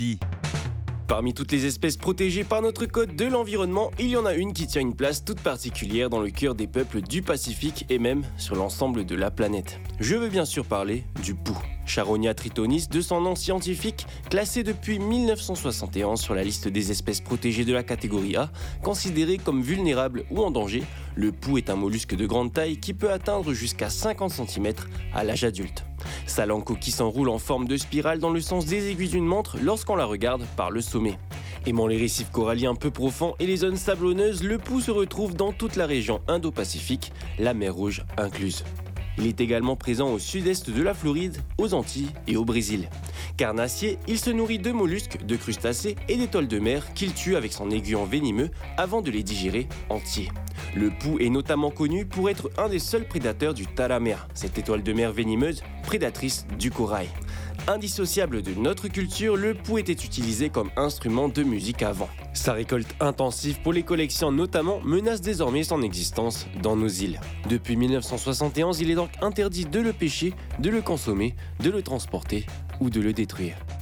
Parmi toutes les espèces protégées par notre code de l'environnement, il y en a une qui tient une place toute particulière dans le cœur des peuples du Pacifique et même sur l'ensemble de la planète. Je veux bien sûr parler du pou. Charonia tritonis, de son nom scientifique, classé depuis 1971 sur la liste des espèces protégées de la catégorie A, considérée comme vulnérable ou en danger, le pou est un mollusque de grande taille qui peut atteindre jusqu'à 50 cm à l'âge adulte. Sa langue coquille s'enroule en forme de spirale dans le sens des aiguilles d'une montre lorsqu'on la regarde par le sommet. Aimant les récifs coralliens peu profonds et les zones sablonneuses, le pou se retrouve dans toute la région Indo-Pacifique, la mer Rouge incluse. Il est également présent au sud-est de la Floride, aux Antilles et au Brésil. Carnassier, il se nourrit de mollusques, de crustacés et d'étoiles de mer qu'il tue avec son aiguillon venimeux avant de les digérer entiers. Le pou est notamment connu pour être un des seuls prédateurs du talamea, cette étoile de mer venimeuse prédatrice du corail. Indissociable de notre culture, le pou était utilisé comme instrument de musique avant. Sa récolte intensive pour les collections notamment menace désormais son existence dans nos îles. Depuis 1971, il est donc interdit de le pêcher, de le consommer, de le transporter ou de le détruire.